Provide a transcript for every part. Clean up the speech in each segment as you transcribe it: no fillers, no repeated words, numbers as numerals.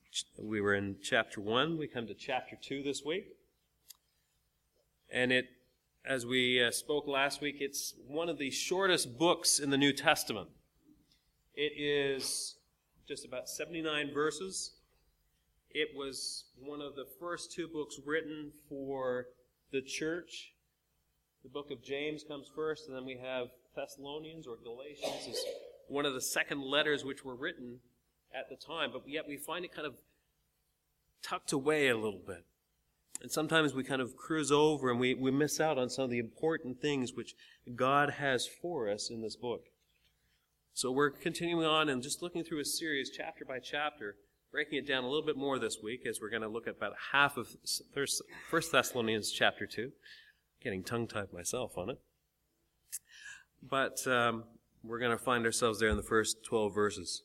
We were in chapter 1. We come to chapter 2 this week. And as we spoke last week, it's one of the shortest books in the New Testament. It is just about 79 verses. It was one of the first two books written for the church. The book of James comes first, and then we have Thessalonians or Galatians is one of the second letters which were written at the time, but yet we find it kind of tucked away a little bit. And sometimes we kind of cruise over and we miss out on some of the important things which God has for us in this book. So we're continuing on and just looking through a series, chapter by chapter, breaking it down a little bit more this week as we're going to look at about half of 1 Thessalonians chapter 2. Getting tongue-tied myself on it. But we're going to find ourselves there in the first 12 verses.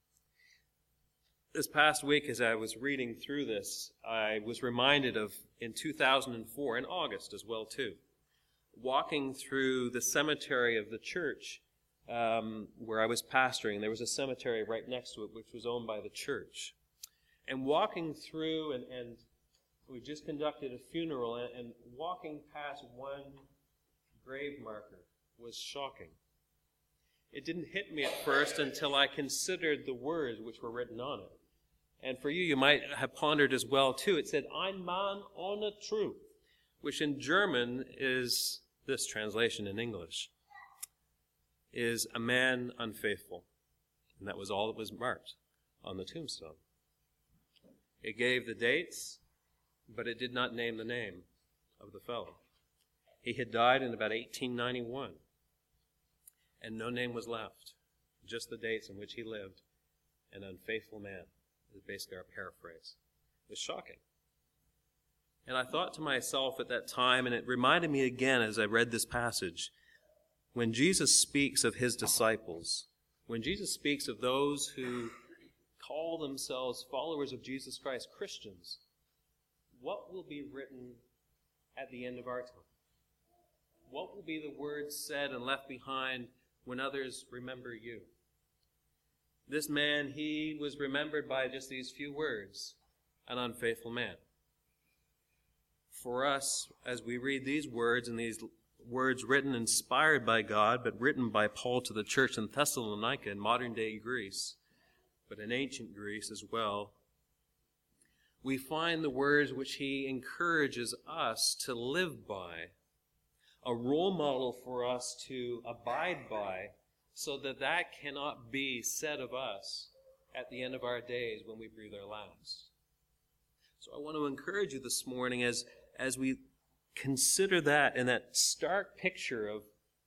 This past week, as I was reading through this, I was reminded of, in 2004, in August as well, too, walking through the cemetery of the church where I was pastoring. There was a cemetery right next to it, which was owned by the church. And walking through, and we just conducted a funeral, and walking past one grave marker was shocking. It didn't hit me at first until I considered the words which were written on it. And for you might have pondered as well, too. It said, Ein Mann ohne Truth, which in German is, this translation in English, is a man unfaithful. And that was all that was marked on the tombstone. It gave the dates, but it did not name the name of the fellow. He had died in about 1891, and no name was left, just the dates in which he lived. An unfaithful man is basically our paraphrase. It was shocking. And I thought to myself at that time, and it reminded me again as I read this passage, when Jesus speaks of his disciples, when Jesus speaks of those who call themselves followers of Jesus Christ, Christians, what will be written at the end of our time? What will be the words said and left behind when others remember you? This man, he was remembered by just these few words, an unfaithful man. For us, as we read these words and these words written, inspired by God, but written by Paul to the church in Thessalonica in modern-day Greece, but in ancient Greece as well, we find the words which he encourages us to live by, a role model for us to abide by, so that that cannot be said of us at the end of our days when we breathe our last. So I want to encourage you this morning as we consider that and that stark picture of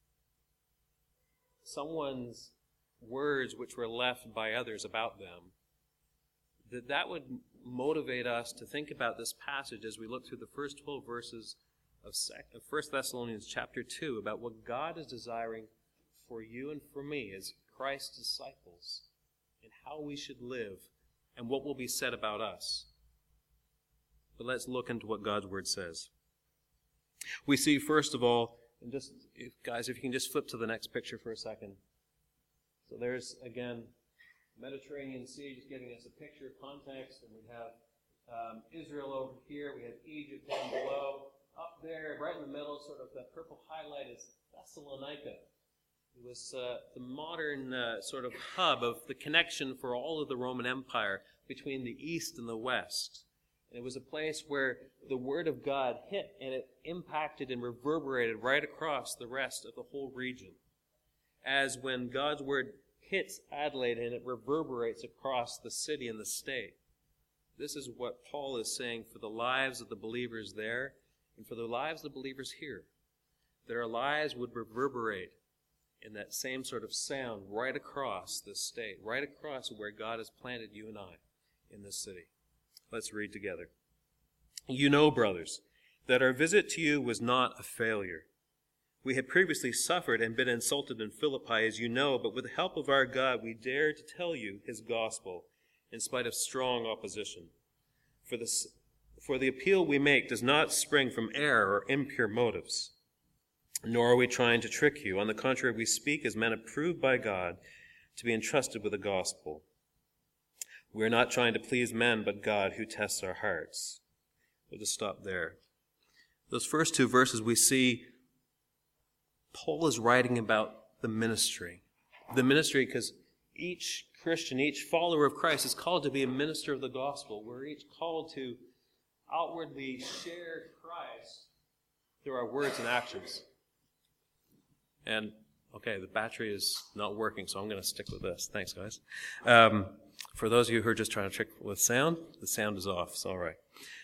someone's words which were left by others about them, that would motivate us to think about this passage as we look through the first 12 verses of 1 Thessalonians chapter 2 about what God is desiring for you and for me as Christ's disciples and how we should live and what will be said about us. But let's look into what God's Word says. We see, first of all, and just, guys, if you can just flip to the next picture for a second. So there's, again, Mediterranean Sea, just giving us a picture, context, and we have Israel over here, we have Egypt down below. Up there, right in the middle, sort of that purple highlight is Thessalonica. It was the modern sort of hub of the connection for all of the Roman Empire between the East and the West. And it was a place where the Word of God hit, and it impacted and reverberated right across the rest of the whole region. As when God's Word hits Adelaide and it reverberates across the city and the state. This is what Paul is saying for the lives of the believers there and for the lives of the believers here. That our lives would reverberate in that same sort of sound right across this state, right across where God has planted you and I in this city. Let's read together. You know, brothers, that our visit to you was not a failure. We had previously suffered and been insulted in Philippi, as you know, but with the help of our God, we dare to tell you his gospel in spite of strong opposition. For the appeal we make does not spring from error or impure motives, nor are we trying to trick you. On the contrary, we speak as men approved by God to be entrusted with the gospel. We're not trying to please men, but God who tests our hearts. We'll just stop there. Those first two verses we see Paul is writing about the ministry. The ministry because each Christian, each follower of Christ is called to be a minister of the gospel. We're each called to outwardly share Christ through our words and actions. And, okay, the battery is not working, so I'm going to stick with this. Thanks, guys. For those of you who are just trying to trick with sound, the sound is off. It's all right.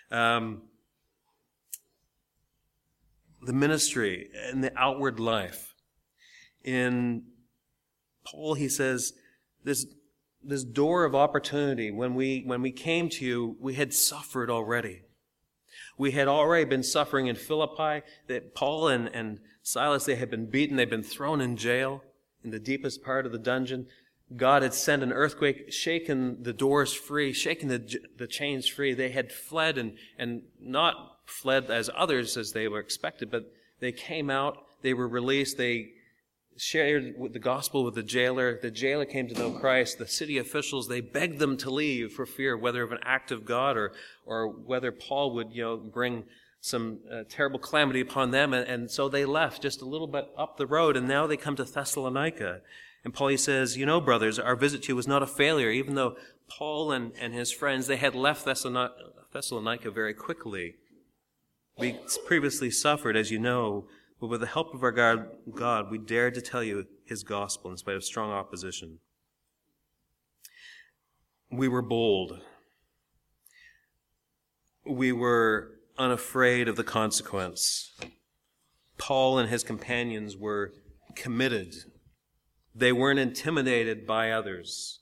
The ministry and the outward life. In Paul, he says, this door of opportunity, when we came to you, we had suffered already. We had already been suffering in Philippi. That Paul and Silas, they had been beaten. They'd been thrown in jail in the deepest part of the dungeon. God had sent an earthquake, shaken the doors free, shaken the chains free. They had fled and not fled as others as they were expected, but they came out, they were released, they shared the gospel with the jailer. The jailer came to know Christ. The city officials, they begged them to leave for fear, whether of an act of God or whether Paul would, bring some terrible calamity upon them. And so they left just a little bit up the road, and now they come to Thessalonica. And Paul, he says, brothers, our visit to you was not a failure, even though Paul and his friends, they had left Thessalonica very quickly. We previously suffered, as you know, but with the help of our God, we dared to tell you his gospel in spite of strong opposition. We were bold. We were unafraid of the consequence. Paul and his companions were committed. They weren't intimidated by others.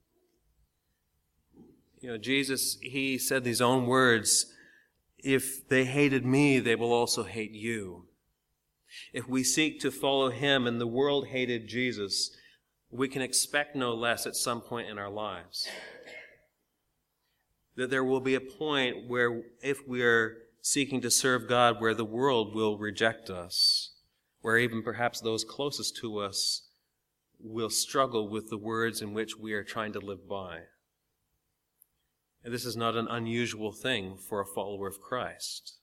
Jesus, he said these own words, if they hated me, they will also hate you. If we seek to follow him and the world hated Jesus, we can expect no less at some point in our lives. That there will be a point where if we are seeking to serve God, where the world will reject us, where even perhaps those closest to us will struggle with the words in which we are trying to live by. And this is not an unusual thing for a follower of Christ.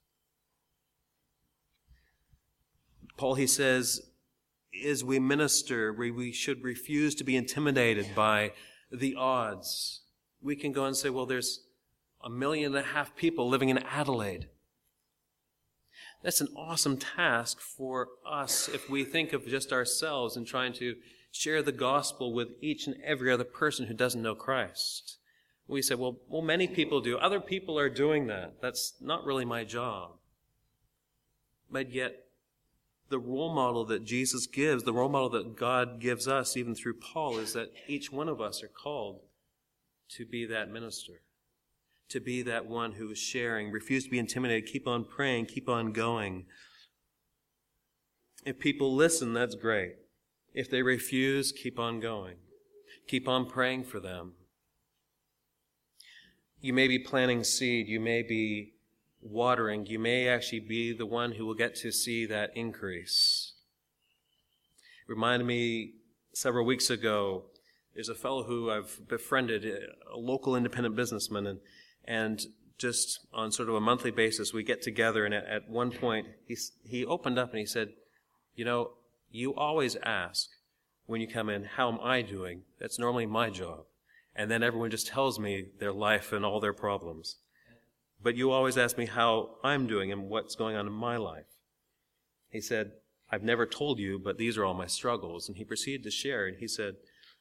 Paul, he says, as we minister, we should refuse to be intimidated by the odds. We can go and say, well, there's 1.5 million people living in Adelaide. That's an awesome task for us if we think of just ourselves and trying to share the gospel with each and every other person who doesn't know Christ. We say, well, many people do. Other people are doing that. That's not really my job. But yet, the role model that Jesus gives, the role model that God gives us, even through Paul, is that each one of us are called to be that minister, to be that one who is sharing, refuse to be intimidated, keep on praying, keep on going. If people listen, that's great. If they refuse, keep on going. Keep on praying for them. You may be planting seed. You may be watering. You may actually be the one who will get to see that increase. It reminded me several weeks ago, there's a fellow who I've befriended, a local independent businessman, and just on sort of a monthly basis, we get together, and at one point, he opened up and he said, you always ask when you come in, how am I doing? That's normally my job. And then everyone just tells me their life and all their problems. But you always ask me how I'm doing and what's going on in my life. He said, I've never told you, but these are all my struggles. And he proceeded to share, and he said,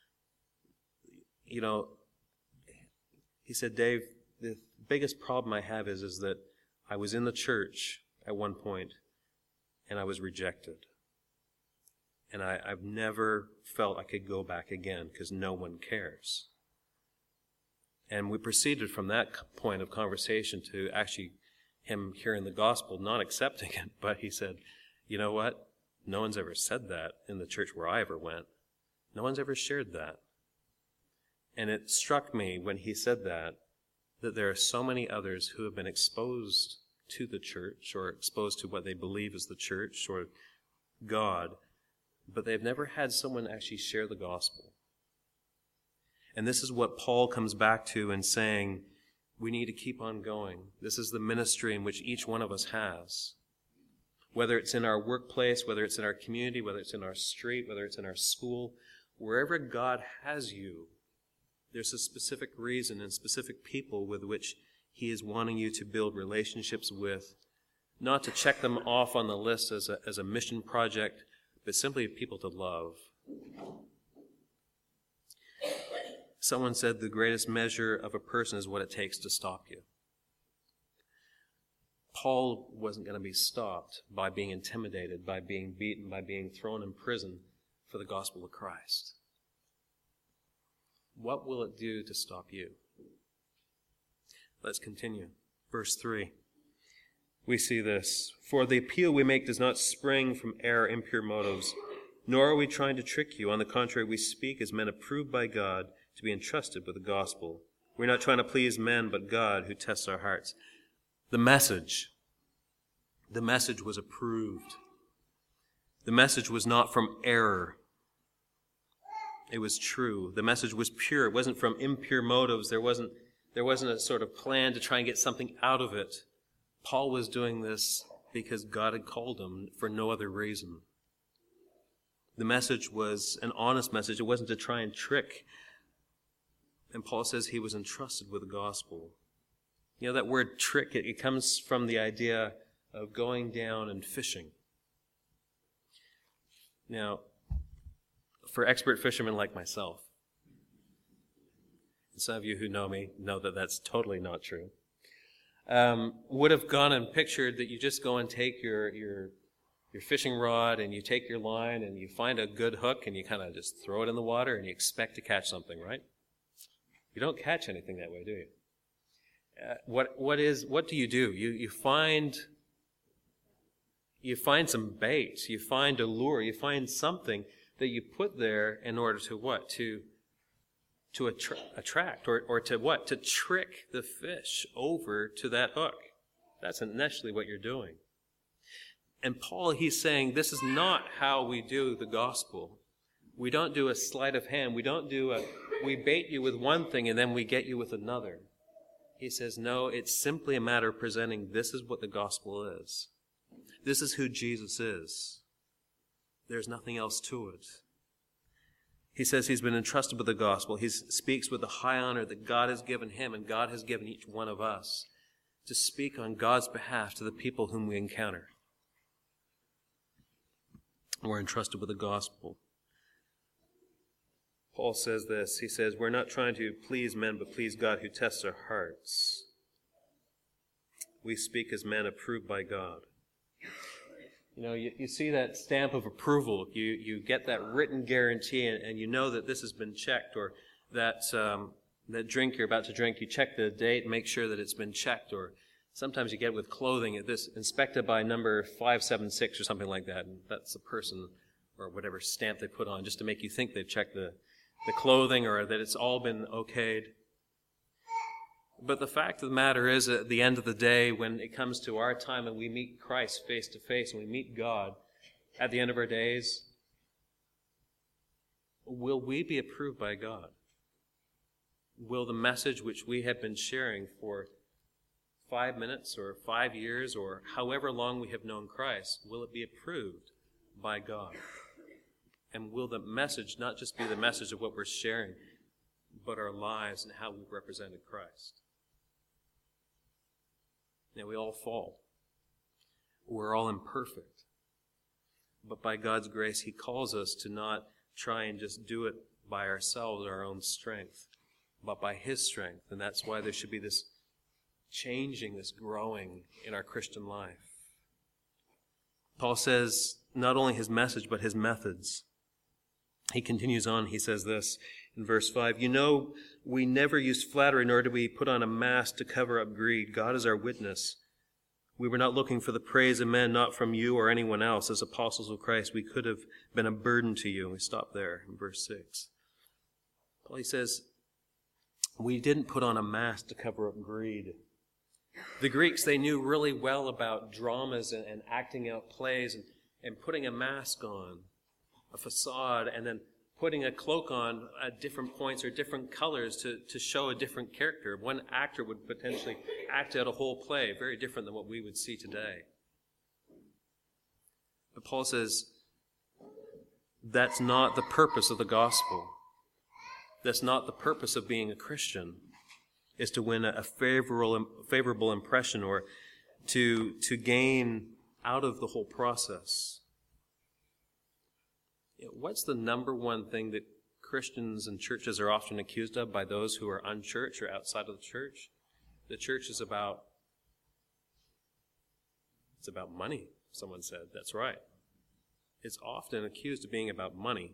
Dave, the biggest problem I have is that I was in the church at one point, and I was rejected. And I've never felt I could go back again because no one cares. And we proceeded from that point of conversation to actually him hearing the gospel, not accepting it, but he said, you know what? No one's ever said that in the church where I ever went. No one's ever shared that. And it struck me when he said that there are so many others who have been exposed to the church or exposed to what they believe is the church or God, but they've never had someone actually share the gospel. And this is what Paul comes back to in saying, we need to keep on going. This is the ministry in which each one of us has. Whether it's in our workplace, whether it's in our community, whether it's in our street, whether it's in our school, wherever God has you, there's a specific reason and specific people with which he is wanting you to build relationships with, not to check them off on the list as a mission project, but simply people to love. Someone said the greatest measure of a person is what it takes to stop you. Paul wasn't going to be stopped by being intimidated, by being beaten, by being thrown in prison for the gospel of Christ. What will it do to stop you? Let's continue. Verse 3. We see this. For the appeal we make does not spring from error, impure motives, nor are we trying to trick you. On the contrary, we speak as men approved by God to be entrusted with the gospel. We're not trying to please men, but God who tests our hearts. The message was approved. The message was not from error. It was true. The message was pure. It wasn't from impure motives. There wasn't a sort of plan to try and get something out of it. Paul was doing this because God had called him for no other reason. The message was an honest message. It wasn't to try and trick. And Paul says he was entrusted with the gospel. You know, that word trick, it comes from the idea of going down and fishing. Now, for expert fishermen like myself, and some of you who know me know that that's totally not true, would have gone and pictured that you just go and take your fishing rod and you take your line and you find a good hook and you kind of just throw it in the water and you expect to catch something, right? You don't catch anything that way, do you? What do? You find some bait, you find a lure, you find something that you put there in order to what? To attract or to what? To trick the fish over to that hook. That's initially what you're doing. And Paul, he's saying this is not how we do the gospel. We don't do a sleight of hand. We bait you with one thing and then we get you with another. He says, no, it's simply a matter of presenting this is what the gospel is. This is who Jesus is. There's nothing else to it. He says he's been entrusted with the gospel. He speaks with the high honor that God has given him and God has given each one of us to speak on God's behalf to the people whom we encounter. We're entrusted with the gospel. Paul says this. He says, we're not trying to please men, but please God who tests our hearts. We speak as men approved by God. You know, you see that stamp of approval. You get that written guarantee, and you know that this has been checked, or that drink you're about to drink, you check the date and make sure that it's been checked. Or sometimes you get with clothing, this inspected by number 576 or something like that, and that's the person or whatever stamp they put on, just to make you think they've checked the clothing or that it's all been okayed. But the fact of the matter is, at the end of the day, when it comes to our time and we meet Christ face to face and we meet God at the end of our days, will we be approved by God? Will the message which we have been sharing for 5 minutes or 5 years or however long we have known Christ, will it be approved by God? And will the message not just be the message of what we're sharing, but our lives and how we've represented Christ? Now, we all fall. We're all imperfect. But by God's grace, he calls us to not try and just do it by ourselves, our own strength, but by his strength. And that's why there should be this changing, this growing in our Christian life. Paul says not only his message, but his methods. He continues on, he says this in verse 5, you know, we never used flattery, nor did we put on a mask to cover up greed. God is our witness. We were not looking for the praise of men, not from you or anyone else. As apostles of Christ, we could have been a burden to you. And we stop there in verse 6. Paul, he says, we didn't put on a mask to cover up greed. The Greeks, they knew really well about dramas and acting out plays and putting a mask on, a facade, and then putting a cloak on at different points or different colors to show a different character. One actor would potentially act out a whole play, very different than what we would see today. But Paul says that's not the purpose of the gospel. That's not the purpose of being a Christian, is to win a favorable impression or to gain out of the whole process. What's the number one thing that Christians and churches are often accused of by those who are unchurched or outside of the church? The church is about money, someone said. That's right. It's often accused of being about money.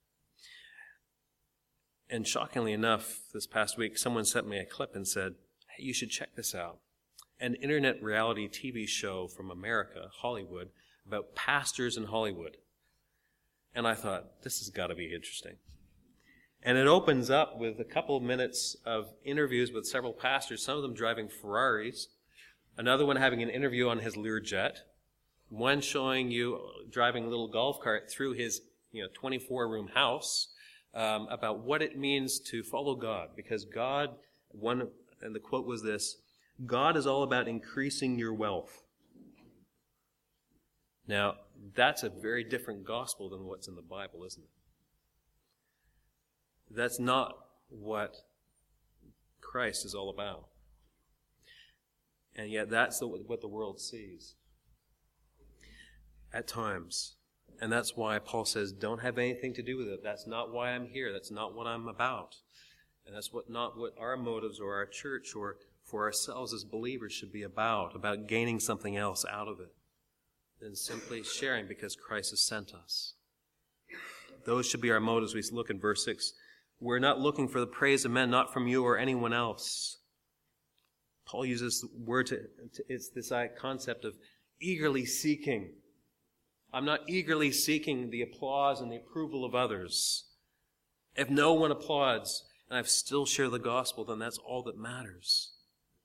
And shockingly enough, this past week, someone sent me a clip and said, hey, you should check this out. An internet reality TV show from America, Hollywood, about pastors in Hollywood. And I thought, this has got to be interesting. And it opens up with a couple of minutes of interviews with several pastors, some of them driving Ferraris, another one having an interview on his Learjet, one showing you driving a little golf cart through his 24-room house, about what it means to follow God. Because God, and the quote was this, God is all about increasing your wealth. Now, that's a very different gospel than what's in the Bible, isn't it? That's not what Christ is all about. And yet that's what the world sees at times. And that's why Paul says, don't have anything to do with it. That's not why I'm here. That's not what I'm about. And that's not what our motives or our church or for ourselves as believers should be about gaining something else out of it than simply sharing because Christ has sent us. Those should be our motives. We look in verse 6. We're not looking for the praise of men, not from you or anyone else. Paul uses the word it's this concept of eagerly seeking. I'm not eagerly seeking the applause and the approval of others. If no one applauds and I still share the gospel, then that's all that matters.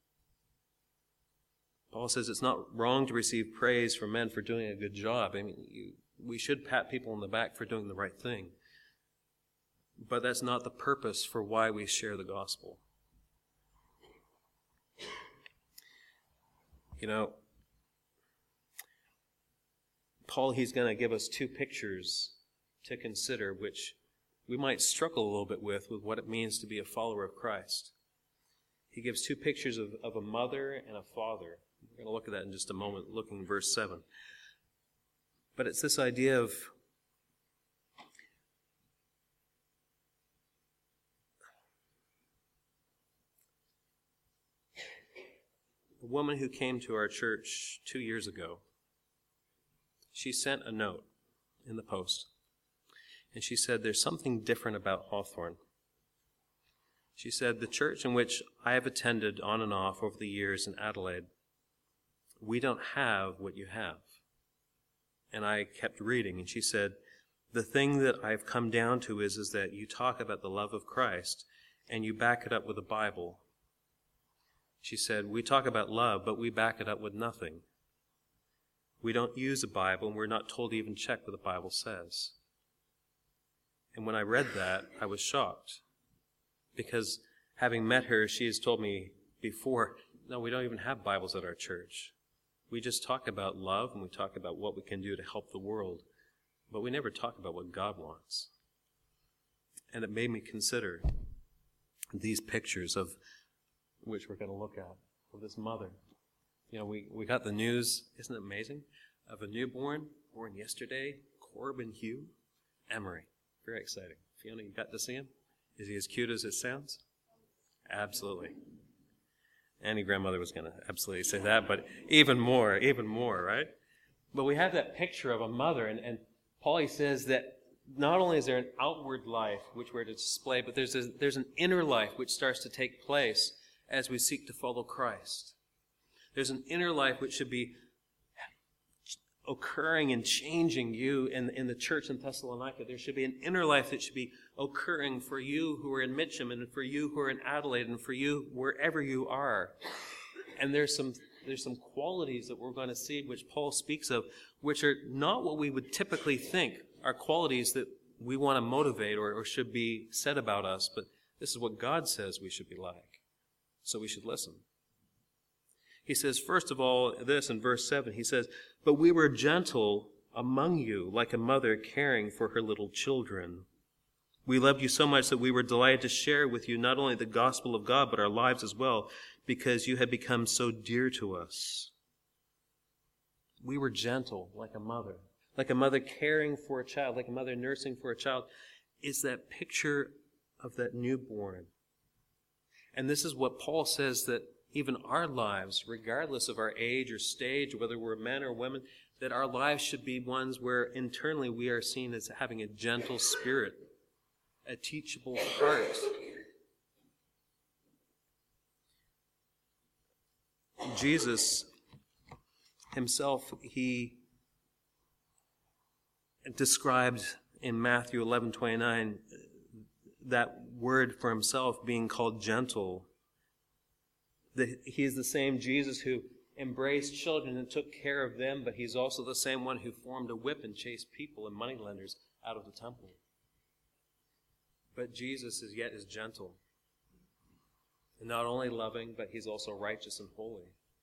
Paul says it's not wrong to receive praise from men for doing a good job. I mean, we should pat people on the back for doing the right thing. But that's not the purpose for why we share the gospel. Paul, he's going to give us two pictures to consider, which we might struggle a little bit with what it means to be a follower of Christ. He gives two pictures of a mother and a father. We're going to look at that in just a moment, looking at verse 7. But it's this idea of a woman who came to our church 2 years ago. She sent a note in the post. And she said, there's something different about Hawthorne. She said, the church in which I have attended on and off over the years in Adelaide, we don't have what you have. And I kept reading, and she said, the thing that I've come down to is that you talk about the love of Christ, and you back it up with the Bible. She said, we talk about love, but we back it up with nothing. We don't use the Bible, and we're not told to even check what the Bible says. And when I read that, I was shocked. Because having met her, she has told me before, no, we don't even have Bibles at our church. We just talk about love, and we talk about what we can do to help the world. But we never talk about what God wants. And it made me consider these pictures of which we're going to look at, of this mother. We got the news, isn't it amazing, of a newborn born yesterday, Corbin Hugh Emery. Very exciting. Fiona, you got to see him? Is he as cute as it sounds? Absolutely. Any grandmother was going to absolutely say that, but even more, right? But we have that picture of a mother, and Paul says that not only is there an outward life which we're to display, but there's an inner life which starts to take place as we seek to follow Christ. There's an inner life which should be occurring and changing you in the church in Thessalonica. There should be an inner life that should be occurring for you who are in Mitcham and for you who are in Adelaide and for you wherever you are. And there's some qualities that we're going to see which Paul speaks of, which are not what we would typically think are qualities that we want to motivate or should be said about us, but this is what God says we should be like. So we should listen. He says, first of all, this in verse 7, he says, "But we were gentle among you, like a mother caring for her little children. We loved you so much that we were delighted to share with you not only the gospel of God, but our lives as well, because you had become so dear to us." We were gentle like a mother caring for a child, like a mother nursing for a child. It's that picture of that newborn. And this is what Paul says, that even our lives, regardless of our age or stage, whether we're men or women, that our lives should be ones where internally we are seen as having a gentle spirit, a teachable heart. Jesus himself, he described in Matthew 11:29 that word for himself being called gentle. He is the same Jesus who embraced children and took care of them, but he's also the same one who formed a whip and chased people and moneylenders out of the temple. But Jesus is gentle. And not only loving, but he's also righteous and holy.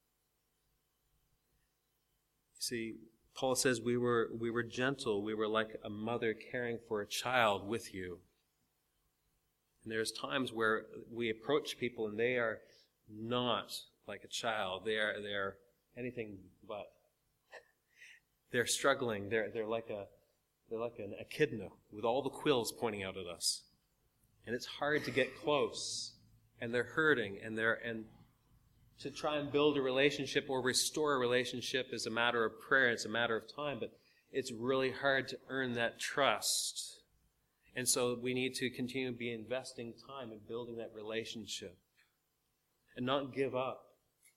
You see, Paul says we were gentle. We were like a mother caring for a child with you. And there's times where we approach people and they are not like a child. They are anything but. They're struggling. They're like an echidna with all the quills pointing out at us. And it's hard to get close. And they're hurting, and to try and build a relationship or restore a relationship is a matter of prayer. It's a matter of time, but it's really hard to earn that trust. And so we need to continue to be investing time in building that relationship and not give up.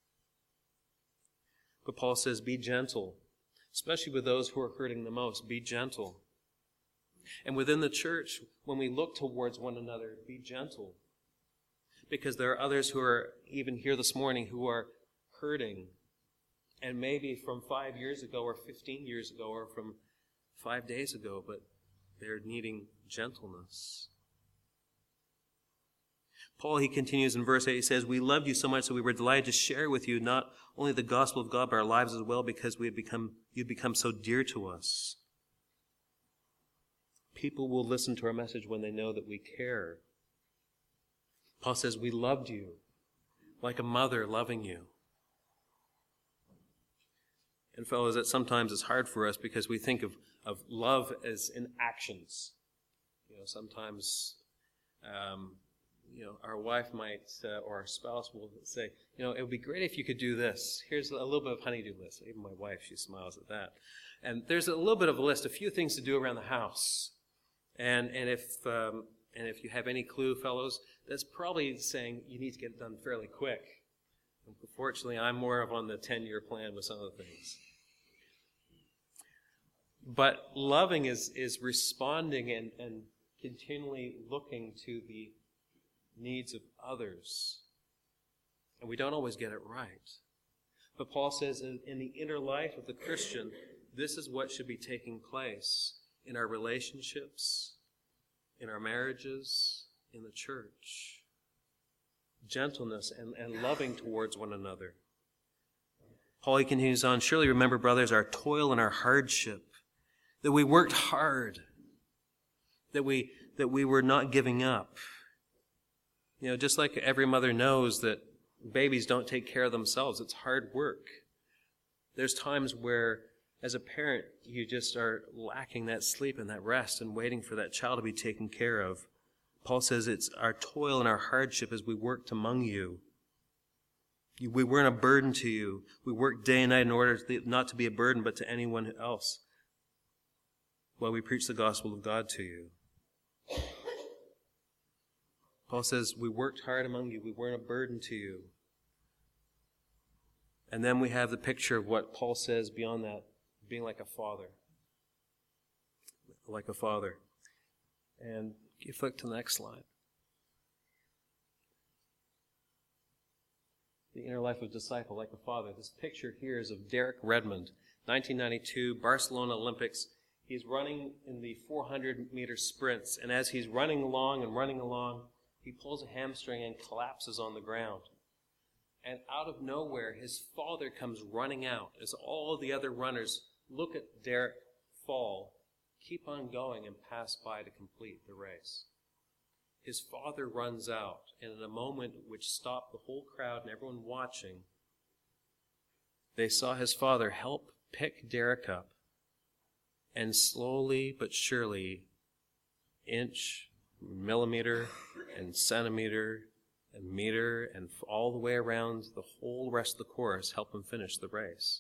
But Paul says, be gentle, especially with those who are hurting the most. Be gentle. And within the church, when we look towards one another, be gentle. Because there are others who are even here this morning who are hurting. And maybe from 5 years ago or 15 years ago or from 5 days ago, but they're needing gentleness. Paul, he continues in verse 8, he says, "We loved you so much that we were delighted to share with you not only the gospel of God, but our lives as well, because you've become so dear to us." People will listen to our message when they know that we care. Paul says, "We loved you like a mother loving you." And fellows, that sometimes is hard for us because we think of love as in actions. Sometimes, our wife might, or our spouse will say, it would be great if you could do this. Here's a little bit of honey-do list. Even my wife, she smiles at that. And there's a little bit of a list, a few things to do around the house. And if you have any clue, fellows, that's probably saying you need to get it done fairly quick. Unfortunately, I'm more of on the 10-year plan with some of the things. But loving is responding and continually looking to the needs of others. And we don't always get it right. But Paul says in the inner life of the Christian, this is what should be taking place in our relationships, in our marriages, in the church. Gentleness and loving towards one another. Paul, he continues on, "Surely remember, brothers, our toil and our hardship, that we worked hard, that we were not giving up." Just like every mother knows that babies don't take care of themselves. It's hard work. There's times where, as a parent, you just are lacking that sleep and that rest and waiting for that child to be taken care of. Paul says it's our toil and our hardship as we worked among you. We weren't a burden to you. We worked day and night in order not to be a burden, but to anyone else, while we preach the gospel of God to you. Paul says, we worked hard among you. We weren't a burden to you. And then we have the picture of what Paul says beyond that, being like a father. Like a father. And you flick to the next slide. The inner life of a disciple, like a father. This picture here is of Derek Redmond, 1992 Barcelona Olympics. He's running in the 400-meter sprints, and as he's running along, he pulls a hamstring and collapses on the ground. And out of nowhere, his father comes running out as all the other runners look at Derek fall, keep on going, and pass by to complete the race. His father runs out, and in a moment which stopped the whole crowd and everyone watching, they saw his father help pick Derek up, and slowly but surely, inch, millimeter, and centimeter, and meter, and all the way around the whole rest of the course, help him finish the race.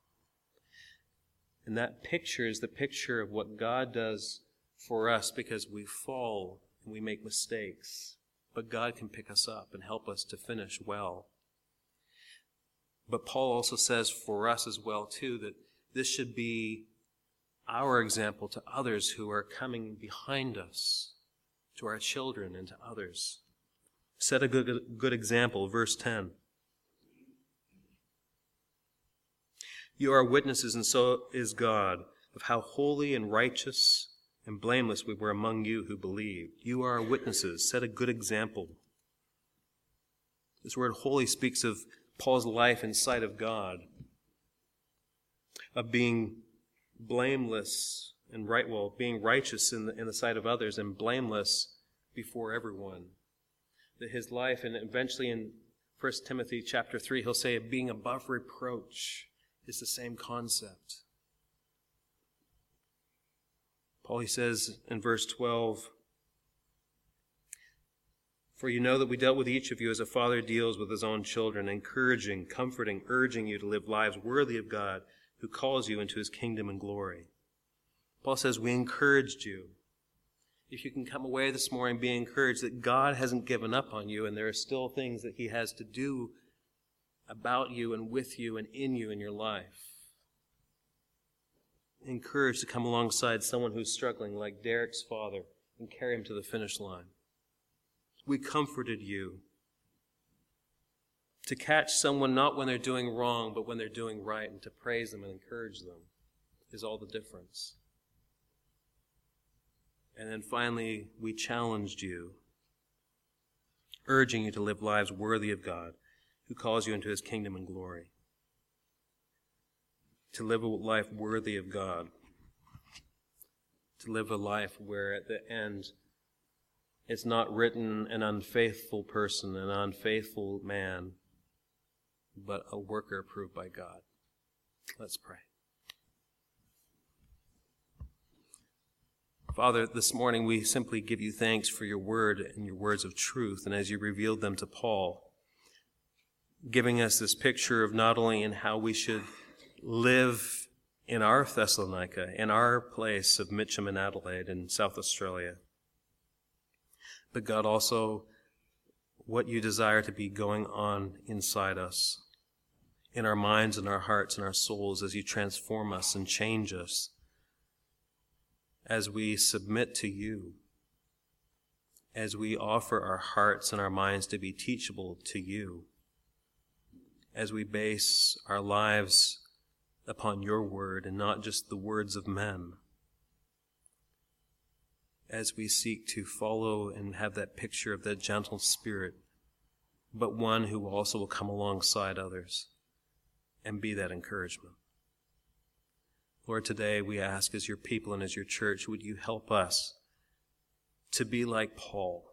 And that picture is the picture of what God does for us because we fall and we make mistakes. But God can pick us up and help us to finish well. But Paul also says for us as well, too, that this should be our example to others who are coming behind us, to our children and to others. Set a good example, verse 10. You are witnesses, and so is God, of how holy and righteous and blameless we were among you who believed. You are witnesses. Set a good example. This word holy speaks of Paul's life in sight of God, of being blameless and being righteous in the sight of others and blameless before everyone. That his life, and eventually in 1 Timothy chapter 3, he'll say being above reproach is the same concept. Paul, he says in verse 12, for you know that we dealt with each of you as a father deals with his own children, encouraging, comforting, urging you to live lives worthy of God who calls you into his kingdom and glory. Paul says we encouraged you. If you can come away this morning being encouraged that God hasn't given up on you and there are still things that he has to do about you and with you and in you in your life. Encouraged to come alongside someone who's struggling like Derek's father and carry him to the finish line. We comforted you to catch someone not when they're doing wrong but when they're doing right, and to praise them and encourage them is all the difference. And then finally, we challenged you, urging you to live lives worthy of God, who calls you into his kingdom and glory. To live a life worthy of God. To live a life where at the end, it's not written an unfaithful person, an unfaithful man, but a worker approved by God. Let's pray. Father, this morning we simply give you thanks for your word and your words of truth, and as you revealed them to Paul, giving us this picture of not only in how we should live in our Thessalonica, in our place of Mitcham and Adelaide in South Australia, but God, also what you desire to be going on inside us, in our minds and our hearts and our souls as you transform us and change us, as we submit to you, as we offer our hearts and our minds to be teachable to you, as we base our lives upon your word and not just the words of men, as we seek to follow and have that picture of that gentle spirit, but one who also will come alongside others and be that encouragement. Lord, today we ask as your people and as your church, would you help us to be like Paul,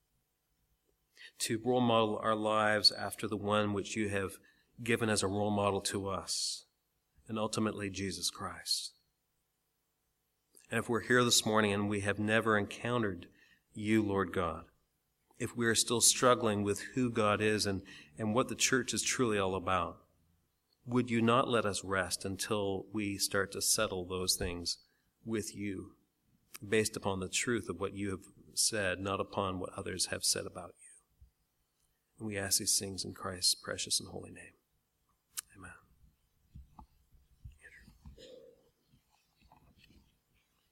to role model our lives after the one which you have given as a role model to us, and ultimately Jesus Christ. And if we're here this morning and we have never encountered you, Lord God, if we are still struggling with who God is and what the church is truly all about, would you not let us rest until we start to settle those things with you, based upon the truth of what you have said, not upon what others have said about you. And we ask these things in Christ's precious and holy name.